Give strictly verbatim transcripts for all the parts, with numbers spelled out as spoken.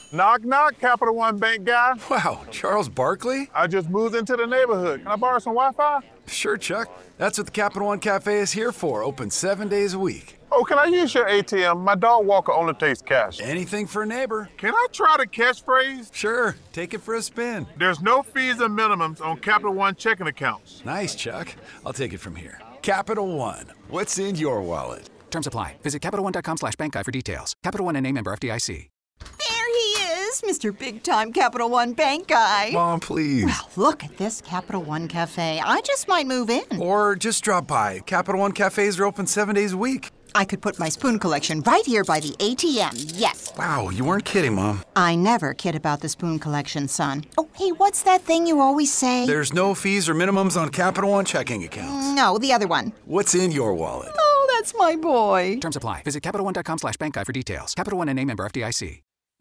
Knock, knock, Capital One Bank guy. Wow, Charles Barkley? I just moved into the neighborhood. Can I borrow some Wi-Fi? Sure, Chuck. That's what the Capital One Cafe is here for, open seven days a week. Oh, can I use your A T M? My dog Walker only takes cash. Anything for a neighbor. Can I try the catchphrase? Sure, take it for a spin. There's no fees or minimums on Capital One checking accounts. Nice, Chuck. I'll take it from here. Capital One, what's in your wallet? Terms apply. Visit CapitalOne.com slash bank guide for details. Capital One N A member F D I C. There he is, Mister Big Time Capital One Bank Guy. Mom, please. Well, look at this Capital One Cafe. I just might move in. Or just drop by. Capital One cafes are open seven days a week. I could put my spoon collection right here by the A T M, yes. Wow, you weren't kidding, Mom. I never kid about the spoon collection, son. Oh, hey, what's that thing you always say? There's no fees or minimums on Capital One checking accounts. No, the other one. What's in your wallet? Oh, that's my boy. Terms apply. Visit CapitalOne.com slash bank guide for details. Capital One N A member F D I C.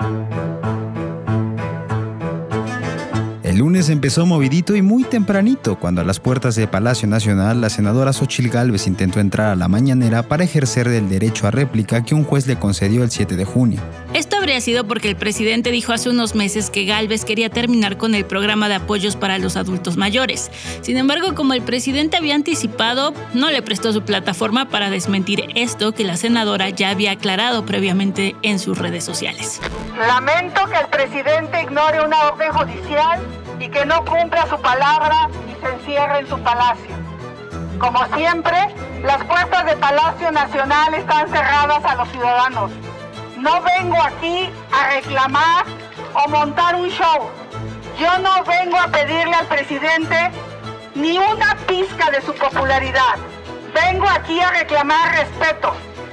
El lunes empezó movidito y muy tempranito, cuando a las puertas de Palacio Nacional la senadora Xóchitl Gálvez intentó entrar a la mañanera para ejercer del derecho a réplica que un juez le concedió el siete de junio. Esto habría sido porque el presidente dijo hace unos meses que Gálvez quería terminar con el programa de apoyos para los adultos mayores. Sin embargo, como el presidente había anticipado, no le prestó su plataforma para desmentir esto que la senadora ya había aclarado previamente en sus redes sociales. Lamento que el presidente ignore una orden judicial y que no cumpla su palabra y se encierre en su palacio. Como siempre, las puertas de Palacio Nacional están cerradas a los ciudadanos. No vengo aquí a reclamar o montar un show. Yo no vengo a pedirle al presidente ni una pizca de su popularidad. Vengo aquí a reclamar respeto.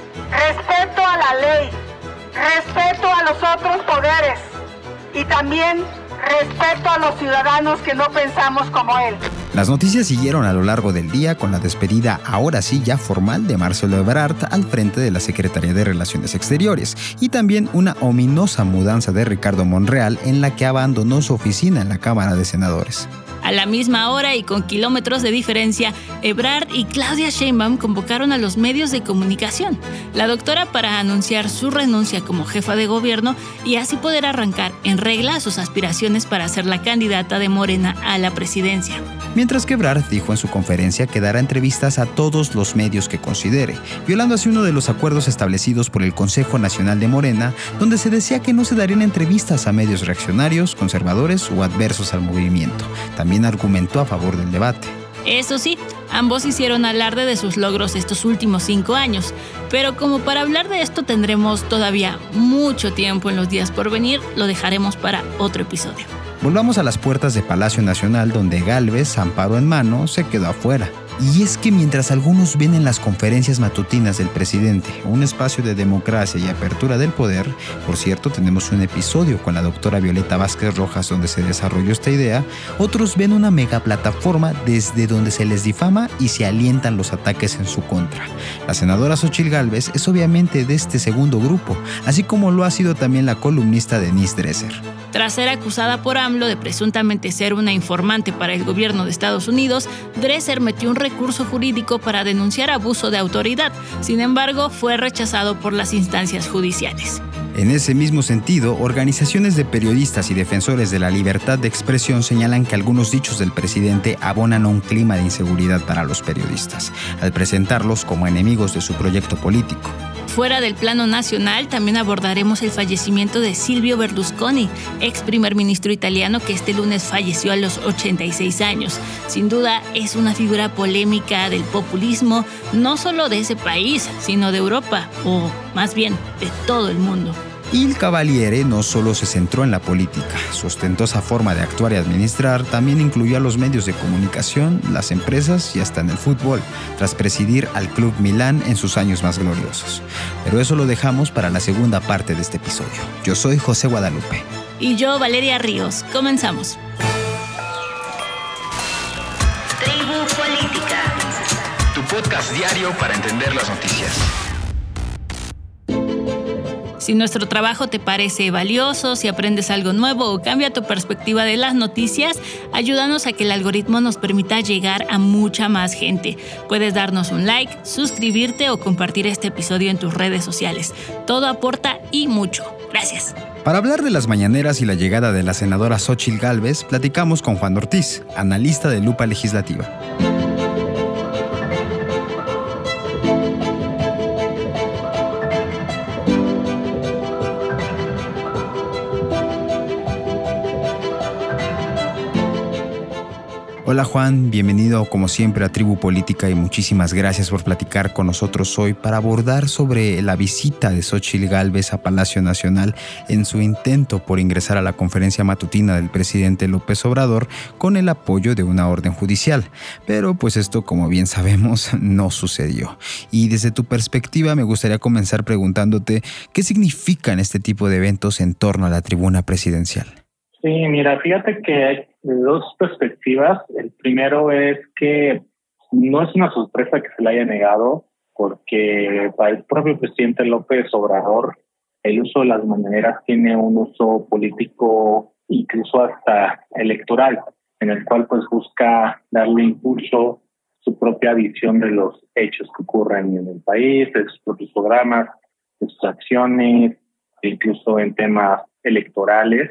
Respeto a la ley. Respeto a los otros poderes. Y también respeto a los ciudadanos que no pensamos como él. Las noticias siguieron a lo largo del día con la despedida, ahora sí ya formal, de Marcelo Ebrard al frente de la Secretaría de Relaciones Exteriores, y también una ominosa mudanza de Ricardo Monreal, en la que abandonó su oficina en la Cámara de Senadores. A la misma hora y con kilómetros de diferencia, Ebrard y Claudia Sheinbaum convocaron a los medios de comunicación, la doctora para anunciar su renuncia como jefa de gobierno y así poder arrancar en regla sus aspiraciones para ser la candidata de Morena a la presidencia. Mientras que Ebrard dijo en su conferencia que dará entrevistas a todos los medios que considere, violando así uno de los acuerdos establecidos por el Consejo Nacional de Morena, donde se decía que no se darían entrevistas a medios reaccionarios, conservadores o adversos al movimiento. También argumentó a favor del debate. Eso sí, ambos hicieron alarde de sus logros estos últimos cinco años, pero como para hablar de esto tendremos todavía mucho tiempo en los días por venir, lo dejaremos para otro episodio. Volvamos a las puertas de Palacio Nacional, donde Gálvez, amparo en mano, se quedó afuera. Y es que mientras algunos ven en las conferencias matutinas del presidente un espacio de democracia y apertura del poder, por cierto, tenemos un episodio con la doctora Violeta Vázquez Rojas donde se desarrolló esta idea, otros ven una megaplataforma desde donde se les difama y se alientan los ataques en su contra. La senadora Xóchitl Gálvez es obviamente de este segundo grupo, así como lo ha sido también la columnista Denise Dresser. Tras ser acusada por AMLO de presuntamente ser una informante para el gobierno de Estados Unidos, Dresser metió un recurso jurídico para denunciar abuso de autoridad. Sin embargo, fue rechazado por las instancias judiciales. En ese mismo sentido, organizaciones de periodistas y defensores de la libertad de expresión señalan que algunos dichos del presidente abonan a un clima de inseguridad para los periodistas, al presentarlos como enemigos de su proyecto político. Fuera del plano nacional, también abordaremos el fallecimiento de Silvio Berlusconi, ex primer ministro italiano que este lunes falleció a los ochenta y seis años. Sin duda, es una figura polémica del populismo, no solo de ese país, sino de Europa, o más bien, de todo el mundo. Il Cavaliere no solo se centró en la política, su ostentosa forma de actuar y administrar también incluyó a los medios de comunicación, las empresas y hasta en el fútbol, tras presidir al Club Milán en sus años más gloriosos. Pero eso lo dejamos para la segunda parte de este episodio. Yo soy José Guadalupe. Y yo, Valeria Ríos. Comenzamos. Tribu Política. Tu podcast diario para entender las noticias. Si nuestro trabajo te parece valioso, si aprendes algo nuevo o cambia tu perspectiva de las noticias, ayúdanos a que el algoritmo nos permita llegar a mucha más gente. Puedes darnos un like, suscribirte o compartir este episodio en tus redes sociales. Todo aporta y mucho. Gracias. Para hablar de las mañaneras y la llegada de la senadora Xóchitl Gálvez, platicamos con Juan Ortiz, analista de Lupa Legislativa. Hola Juan, bienvenido como siempre a Tribu Política y muchísimas gracias por platicar con nosotros hoy para abordar sobre la visita de Xóchitl Gálvez a Palacio Nacional en su intento por ingresar a la conferencia matutina del presidente López Obrador con el apoyo de una orden judicial. Pero pues esto, como bien sabemos, no sucedió. Y desde tu perspectiva me gustaría comenzar preguntándote ¿qué significan este tipo de eventos en torno a la tribuna presidencial? Sí, mira, fíjate que hay dos perspectivas. El primero es que no es una sorpresa que se le haya negado, porque para el propio presidente López Obrador el uso de las mañaneras tiene un uso político, incluso hasta electoral, en el cual pues busca darle impulso a su propia visión de los hechos que ocurren en el país, de sus propios programas, de sus acciones, incluso en temas electorales.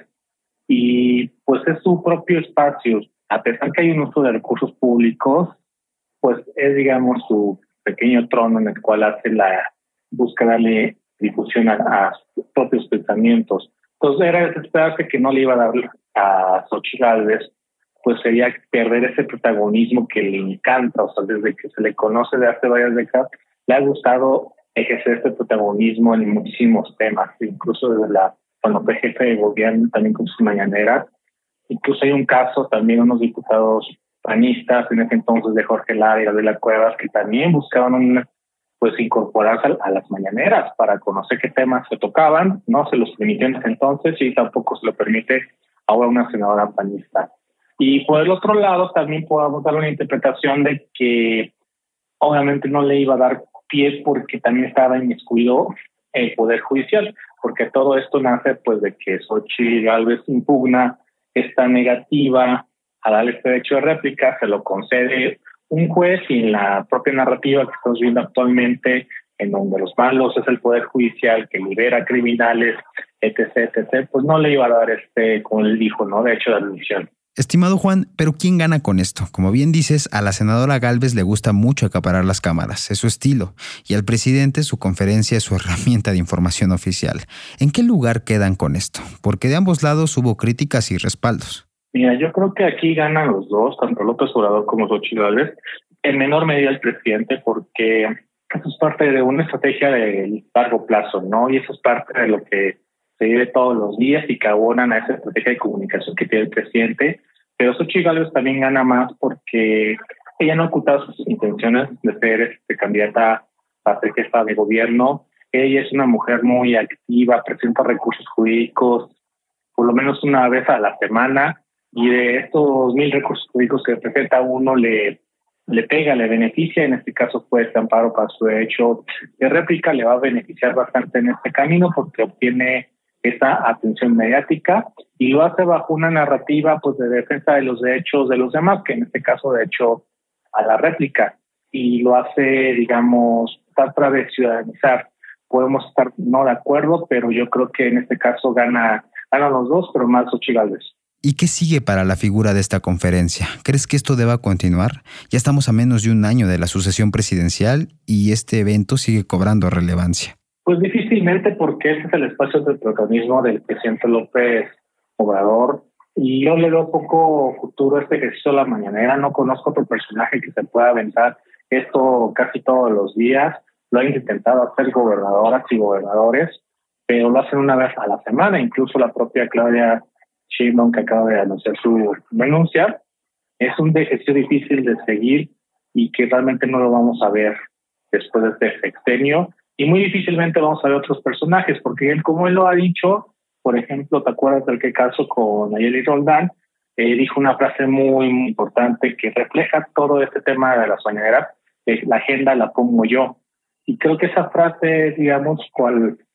Y pues es su propio espacio. A pesar que hay un uso de recursos públicos, pues es, digamos, su pequeño trono en el cual hace la busca darle difusión a, a sus propios pensamientos. Entonces era de esperarse que no le iba a dar a Xóchitl Gálvez, pues sería perder ese protagonismo que le encanta. O sea, desde que se le conoce de hace varias décadas, le ha gustado ejercer este protagonismo en muchísimos temas, incluso desde la cuando fue jefe de gobierno, también con sus mañaneras. Incluso hay un caso, también unos diputados panistas, en ese entonces de Jorge Lara y Adela Cuevas, que también buscaban una, pues incorporarse a, a las mañaneras para conocer qué temas se tocaban. No se los permitió en ese entonces y tampoco se lo permite ahora una senadora panista. Y por el otro lado, también podemos dar una interpretación de que obviamente no le iba a dar pie porque también estaba inmiscuido el Poder Judicial, porque todo esto nace pues de que Xóchitl Gálvez impugna esta negativa a darle este derecho de réplica, se lo concede un juez y en la propia narrativa que estamos viendo actualmente, en donde los malos es el Poder Judicial que libera criminales, etc, etcétera, pues no le iba a dar este, como él dijo, ¿no? Derecho de admisión. Estimado Juan, ¿pero quién gana con esto? Como bien dices, a la senadora Gálvez le gusta mucho acaparar las cámaras, es su estilo, y al presidente su conferencia es su herramienta de información oficial. ¿En qué lugar quedan con esto? Porque de ambos lados hubo críticas y respaldos. Mira, yo creo que aquí ganan los dos, tanto López Obrador como Xóchitl Gálvez, en menor medida el presidente, porque eso es parte de una estrategia de largo plazo, ¿no? Y eso es parte de lo que se vive todos los días y que abonan a esa estrategia de comunicación que tiene el presidente. Pero Xóchitl Gálvez también gana más porque ella no ha ocultado sus intenciones de ser este, candidata a ser jefa de gobierno. Ella es una mujer muy activa, presenta recursos jurídicos por lo menos una vez a la semana, y de estos mil recursos jurídicos que presenta, uno le, le pega, le beneficia. En este caso fue este amparo para su derecho de réplica, le va a beneficiar bastante en este camino porque obtiene esa atención mediática y lo hace bajo una narrativa pues de defensa de los derechos de los demás, que en este caso de hecho a la réplica, y lo hace, digamos, trata de ciudadanizar. Podemos estar no de acuerdo, pero yo creo que en este caso gana, ganan los dos, pero más Xóchitl Gálvez. ¿Y qué sigue para la figura de esta conferencia? ¿Crees que esto deba continuar? Ya estamos a menos de un año de la sucesión presidencial y este evento sigue cobrando relevancia. Pues difícilmente, porque ese es el espacio de protagonismo del presidente López Obrador, y yo le veo poco futuro a este ejercicio de la mañanera. No conozco otro personaje que se pueda aventar esto casi todos los días. Lo han intentado hacer gobernadoras y gobernadores, pero lo hacen una vez a la semana. Incluso la propia Claudia Sheinbaum, que acaba de anunciar su renuncia, es un ejercicio difícil de seguir y que realmente no lo vamos a ver después de este sexenio. Y muy difícilmente vamos a ver otros personajes, porque él, como él lo ha dicho, por ejemplo, ¿te acuerdas del que caso con Nayeli Roldán? Eh, dijo una frase muy, muy importante que refleja todo este tema de las mañaneras: eh, la agenda la pongo yo. Y creo que esa frase, digamos, cual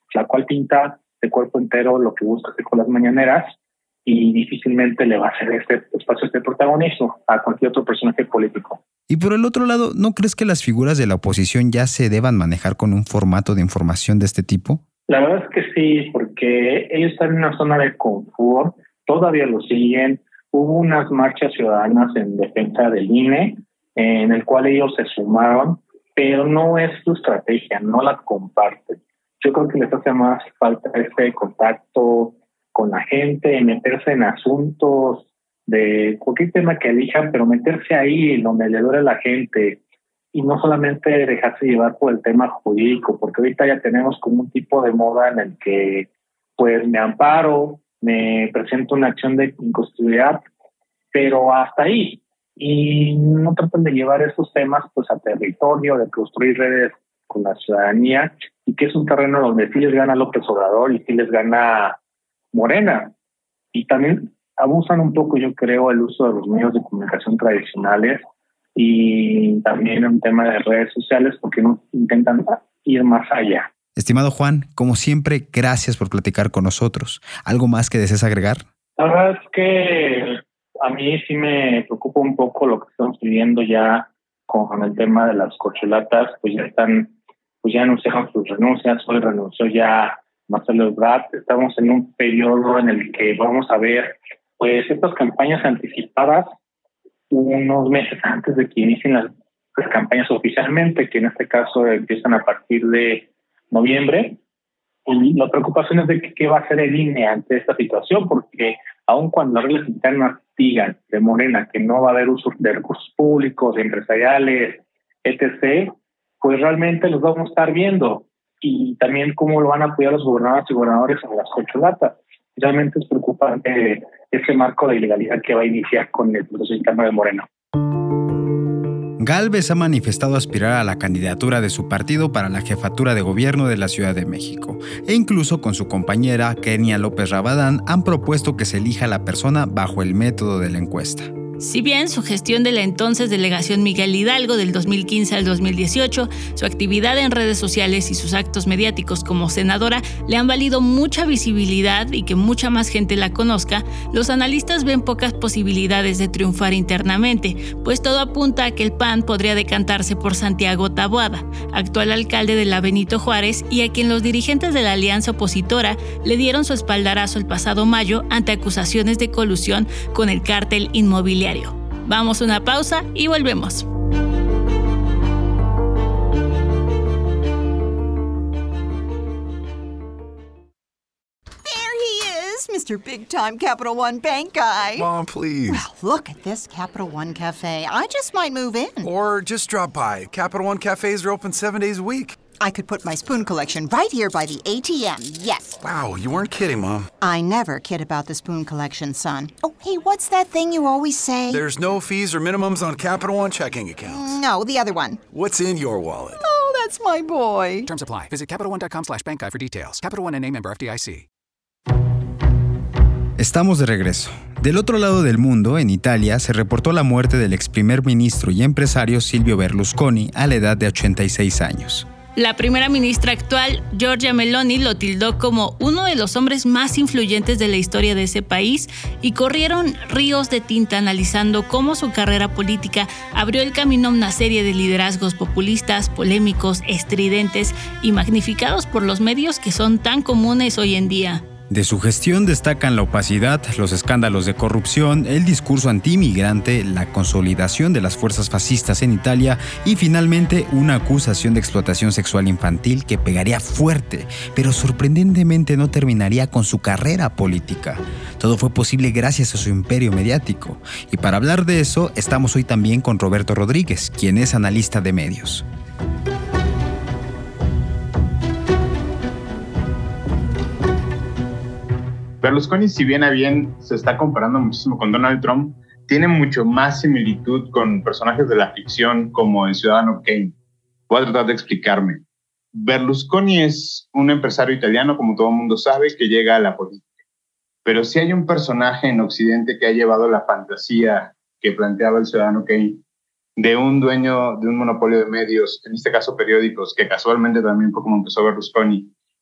la cual pinta de cuerpo entero lo que busca hacer con las mañaneras y difícilmente le va a hacer este espacio, este protagonismo a cualquier otro personaje político. Y por el otro lado, ¿no crees que las figuras de la oposición ya se deban manejar con un formato de información de este tipo? La verdad es que sí, porque ellos están en una zona de confort, todavía lo siguen. Hubo unas marchas ciudadanas en defensa del I N E, en el cual ellos se sumaron, pero no es su estrategia, no la comparten. Yo creo que les hace más falta este contacto con la gente, meterse en asuntos de cualquier tema que elijan, pero meterse ahí donde le duele a la gente y no solamente dejarse llevar por el tema jurídico, porque ahorita ya tenemos como un tipo de moda en el que pues me amparo, me presento una acción de inconstitucionalidad, pero hasta ahí. Y no tratan de llevar esos temas pues a territorio, de construir redes con la ciudadanía, y que es un terreno donde sí les gana López Obrador y sí les gana Morena. Y también abusan un poco, yo creo, el uso de los medios de comunicación tradicionales y también un tema de redes sociales, porque no intentan ir más allá. Estimado Juan, como siempre, gracias por platicar con nosotros. ¿Algo más que desees agregar? La verdad es que a mí sí me preocupa un poco lo que estamos viviendo ya con el tema de las corcholatas, pues ya están, pues ya anunciaron sus renuncias, hoy renunció ya Marcelo Ebrard. Estamos en un periodo en el que vamos a ver pues estas campañas anticipadas unos meses antes de que inicien las, las campañas oficialmente, que en este caso empiezan a partir de noviembre. Y la preocupación es de que, qué va a hacer el I N E ante esta situación, porque aun cuando las reglas internas digan de Morena que no va a haber uso de recursos públicos, de empresariales, etcétera, pues realmente los vamos a estar viendo. Y también cómo lo van a apoyar los gobernadores y gobernadores en las corcholatas. Realmente es preocupante ese marco de ilegalidad que va a iniciar con el proceso interno de Morena. Gálvez ha manifestado aspirar a la candidatura de su partido para la jefatura de gobierno de la Ciudad de México, e incluso con su compañera Kenia López Rabadán han propuesto que se elija a la persona bajo el método de la encuesta. Si bien su gestión de la entonces delegación Miguel Hidalgo del dos mil quince al dos mil dieciocho, su actividad en redes sociales y sus actos mediáticos como senadora le han valido mucha visibilidad y que mucha más gente la conozca, los analistas ven pocas posibilidades de triunfar internamente, pues todo apunta a que el P A N podría decantarse por Santiago Taboada, actual alcalde de la Benito Juárez y a quien los dirigentes de la alianza opositora le dieron su espaldarazo el pasado mayo ante acusaciones de colusión con el cártel inmobiliario. Vamos a una pausa y volvemos. There he is, Mister Big Time Capital One Bank guy. Mom, please. Well, look at this Capital One Cafe. I just might move in. Or just drop by. Capital One cafes are open seven days a week. I could put my spoon collection right here by the A T M, yes. Wow, you weren't kidding, Mom. I never kid about the spoon collection, son. Oh, hey, what's that thing you always say? There's no fees or minimums on Capital One checking accounts. No, the other one. What's in your wallet? Oh, that's my boy. Terms apply. Visit CapitalOne.com slash bank guide for details. Capital One N A member F D I C. Estamos de regreso. Del otro lado del mundo, en Italia, se reportó la muerte del ex primer ministro y empresario Silvio Berlusconi a la edad de ochenta y seis años. La primera ministra actual, Giorgia Meloni, lo tildó como uno de los hombres más influyentes de la historia de ese país y corrieron ríos de tinta analizando cómo su carrera política abrió el camino a una serie de liderazgos populistas, polémicos, estridentes y magnificados por los medios que son tan comunes hoy en día. De su gestión destacan la opacidad, los escándalos de corrupción, el discurso antiinmigrante, la consolidación de las fuerzas fascistas en Italia y finalmente una acusación de explotación sexual infantil que pegaría fuerte, pero sorprendentemente no terminaría con su carrera política. Todo fue posible gracias a su imperio mediático. Y para hablar de eso, estamos hoy también con Roberto Rodríguez, quien es analista de medios. Berlusconi, si bien a bien se está comparando muchísimo con Donald Trump, tiene mucho más similitud con personajes de la ficción como el Ciudadano Kane. Voy a tratar de explicarme. Berlusconi es un empresario italiano, como todo el mundo sabe, que llega a la política. Pero si hay un personaje en Occidente que ha llevado la fantasía que planteaba el Ciudadano Kane de un dueño de un monopolio de medios, en este caso periódicos, que casualmente también fue como empezó Berlusconi,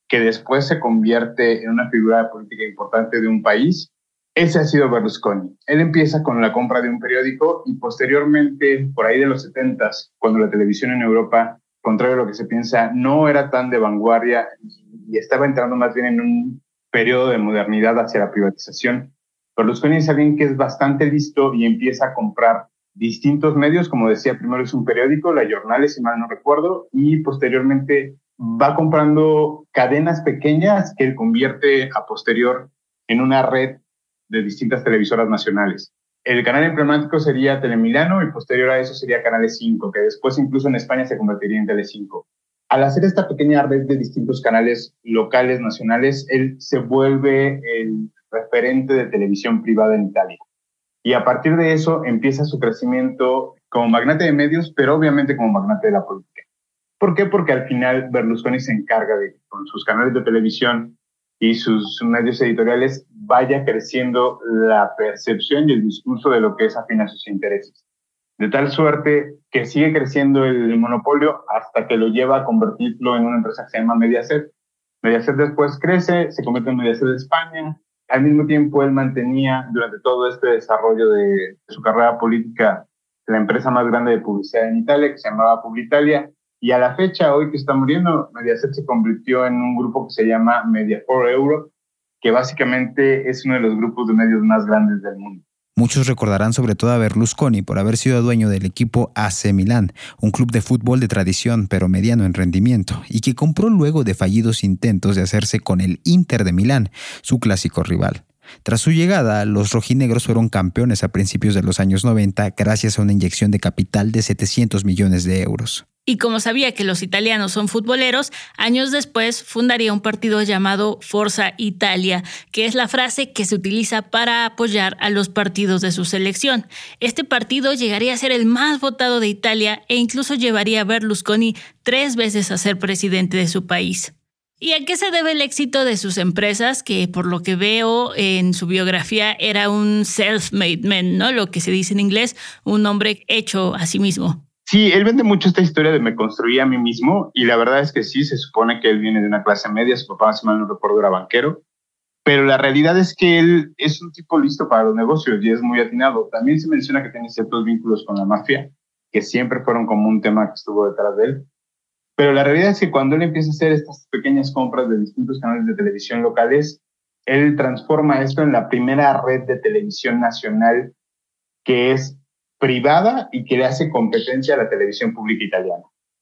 que después se convierte en una figura política importante de un país, ese ha sido Berlusconi. Él empieza con la compra de un periódico y posteriormente, por ahí de los setentas, cuando la televisión en Europa, contrario a lo que se piensa, no era tan de vanguardia y estaba entrando más bien en un periodo de modernidad hacia la privatización, Berlusconi es alguien que es bastante listo y empieza a comprar distintos medios. Como decía, primero es un periódico, La Giornale, si mal no recuerdo, y posteriormente va comprando cadenas pequeñas que él convierte a posterior en una red de distintas televisoras nacionales. El canal emblemático sería Telemilano y posterior a eso sería Canale cinco, que después incluso en España se convertiría en Tele cinco. Al hacer esta pequeña red de distintos canales locales, nacionales, él se vuelve el referente de televisión privada en Italia. Y a partir de eso empieza su crecimiento como magnate de medios, pero obviamente como magnate de la política. ¿Por qué? Porque al final Berlusconi se encarga de que con sus canales de televisión y sus medios editoriales vaya creciendo la percepción y el discurso de lo que es afín a sus intereses. De tal suerte que sigue creciendo el monopolio hasta que lo lleva a convertirlo en una empresa que se llama Mediaset. Mediaset después crece, se convierte en Mediaset de España. Al mismo tiempo, él mantenía durante todo este desarrollo de, de su carrera política la empresa más grande de publicidad en Italia, que se llamaba Publitalia. Y a la fecha, hoy que está muriendo, Mediaset se convirtió en un grupo que se llama Mediafor Europe, que básicamente es uno de los grupos de medios más grandes del mundo. Muchos recordarán sobre todo a Berlusconi por haber sido dueño del equipo A C Milán, un club de fútbol de tradición pero mediano en rendimiento, y que compró luego de fallidos intentos de hacerse con el Inter de Milán, su clásico rival. Tras su llegada, los rojinegros fueron campeones a principios de los años noventa gracias a una inyección de capital de setecientos millones de euros. Y como sabía que los italianos son futboleros, años después fundaría un partido llamado Forza Italia, que es la frase que se utiliza para apoyar a los partidos de su selección. Este partido llegaría a ser el más votado de Italia e incluso llevaría a Berlusconi tres veces a ser presidente de su país. ¿Y a qué se debe el éxito de sus empresas? Que por lo que veo en su biografía era un self-made man, ¿no? Lo que se dice en inglés, un hombre hecho a sí mismo. Sí, él vende mucho esta historia de me construí a mí mismo y la verdad es que sí, se supone que él viene de una clase media, su papá, si mal no recuerdo, era banquero, pero la realidad es que él es un tipo listo para los negocios y es muy atinado. También se menciona que tiene ciertos vínculos con la mafia, que siempre fueron como un tema que estuvo detrás de él, pero la realidad es que cuando él empieza a hacer estas pequeñas compras de distintos canales de televisión locales, él transforma esto en la primera red de televisión nacional que es privada y que le hace competencia a la televisión pública italiana.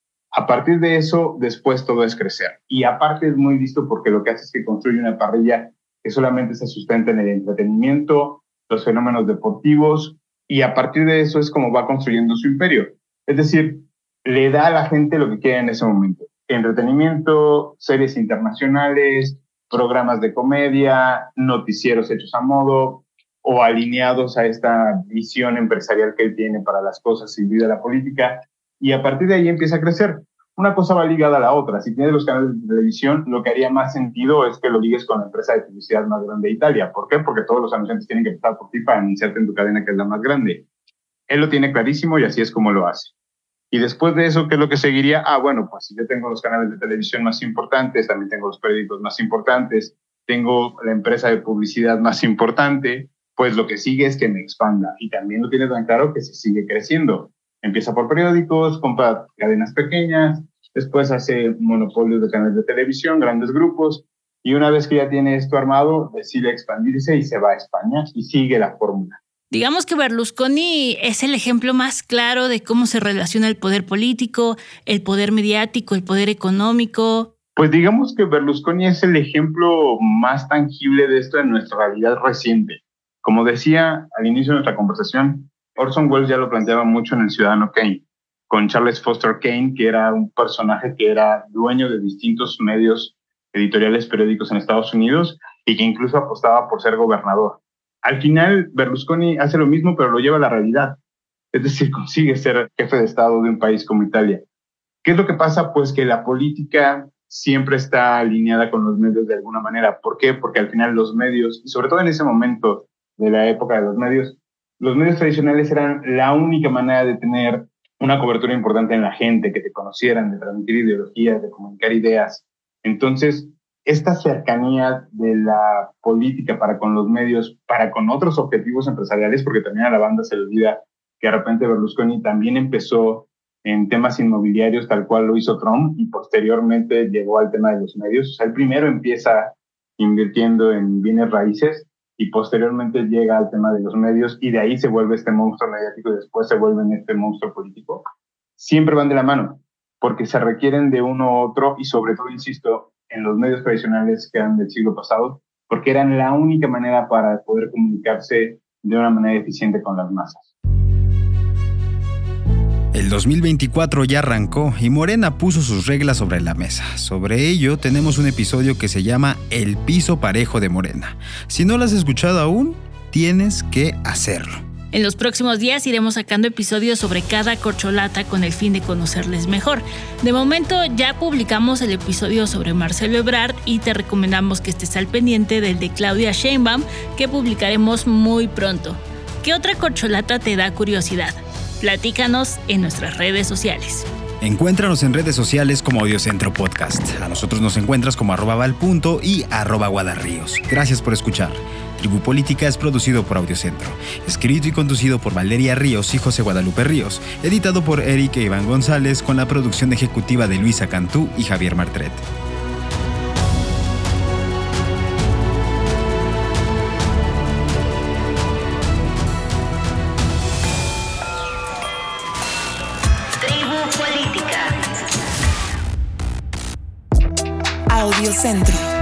A partir de eso, después todo es crecer. Y aparte es muy listo porque lo que hace es que construye una parrilla que solamente se sustenta en el entretenimiento, los fenómenos deportivos, y a partir de eso es como va construyendo su imperio. Es decir, le da a la gente lo que quiere en ese momento. Entretenimiento, series internacionales, programas de comedia, noticieros hechos a modo, o alineados a esta visión empresarial que él tiene para las cosas y vida la política, y a partir de ahí empieza a crecer. Una cosa va ligada a la otra. Si tienes los canales de televisión, lo que haría más sentido es que lo ligues con la empresa de publicidad más grande de Italia. ¿Por qué? Porque todos los anunciantes tienen que empezar por ti para anunciarte en tu cadena, que es la más grande. Él lo tiene clarísimo y así es como lo hace. Y después de eso, ¿qué es lo que seguiría? Ah, bueno, pues si yo tengo los canales de televisión más importantes, también tengo los periódicos más importantes, tengo la empresa de publicidad más importante, pues lo que sigue es que me expanda. Y también lo tiene tan claro que se sigue creciendo. Empieza por periódicos, compra cadenas pequeñas, después hace monopolios de canales de televisión, grandes grupos, y una vez que ya tiene esto armado, decide expandirse y se va a España y sigue la fórmula. Digamos que Berlusconi es el ejemplo más claro de cómo se relaciona el poder político, el poder mediático, el poder económico. Pues digamos que Berlusconi es el ejemplo más tangible de esto en nuestra realidad reciente. Como decía al inicio de nuestra conversación, Orson Welles ya lo planteaba mucho en El Ciudadano Kane, con Charles Foster Kane, que era un personaje que era dueño de distintos medios editoriales periódicos en Estados Unidos y que incluso apostaba por ser gobernador. Al final, Berlusconi hace lo mismo, pero lo lleva a la realidad. Es decir, consigue ser jefe de Estado de un país como Italia. ¿Qué es lo que pasa? Pues que la política siempre está alineada con los medios de alguna manera. ¿Por qué? Porque al final los medios, y sobre todo en ese momento de la época de los medios, los medios tradicionales eran la única manera de tener una cobertura importante en la gente, que te conocieran, de transmitir ideologías, de comunicar ideas. Entonces, esta cercanía de la política para con los medios, para con otros objetivos empresariales, porque también a la banda se le olvida que de repente Berlusconi también empezó en temas inmobiliarios tal cual lo hizo Trump y posteriormente llegó al tema de los medios. O sea, el primero empieza invirtiendo en bienes raíces y posteriormente llega al tema de los medios y de ahí se vuelve este monstruo mediático y después se vuelve en este monstruo político. Siempre van de la mano porque se requieren de uno u otro y sobre todo, insisto, en los medios tradicionales que eran del siglo pasado, porque eran la única manera para poder comunicarse de una manera eficiente con las masas. El dos mil veinticuatro ya arrancó y Morena puso sus reglas sobre la mesa. Sobre ello tenemos un episodio que se llama El piso parejo de Morena. Si no lo has escuchado aún, tienes que hacerlo. En los próximos días iremos sacando episodios sobre cada corcholata con el fin de conocerles mejor. De momento ya publicamos el episodio sobre Marcelo Ebrard y te recomendamos que estés al pendiente del de Claudia Sheinbaum que publicaremos muy pronto. ¿Qué otra corcholata te da curiosidad? Platícanos en nuestras redes sociales. Encuéntranos en redes sociales como Audiocentro Podcast. A nosotros nos encuentras como arroba valpunto y arroba guadarríos. Gracias por escuchar. Tribu Política es producido por Audiocentro, escrito y conducido por Valeria Ríos y José Guadalupe Ríos, editado por Eric e Iván González con la producción ejecutiva de Luisa Cantú y Javier Martret. Tribu Política. Audiocentro.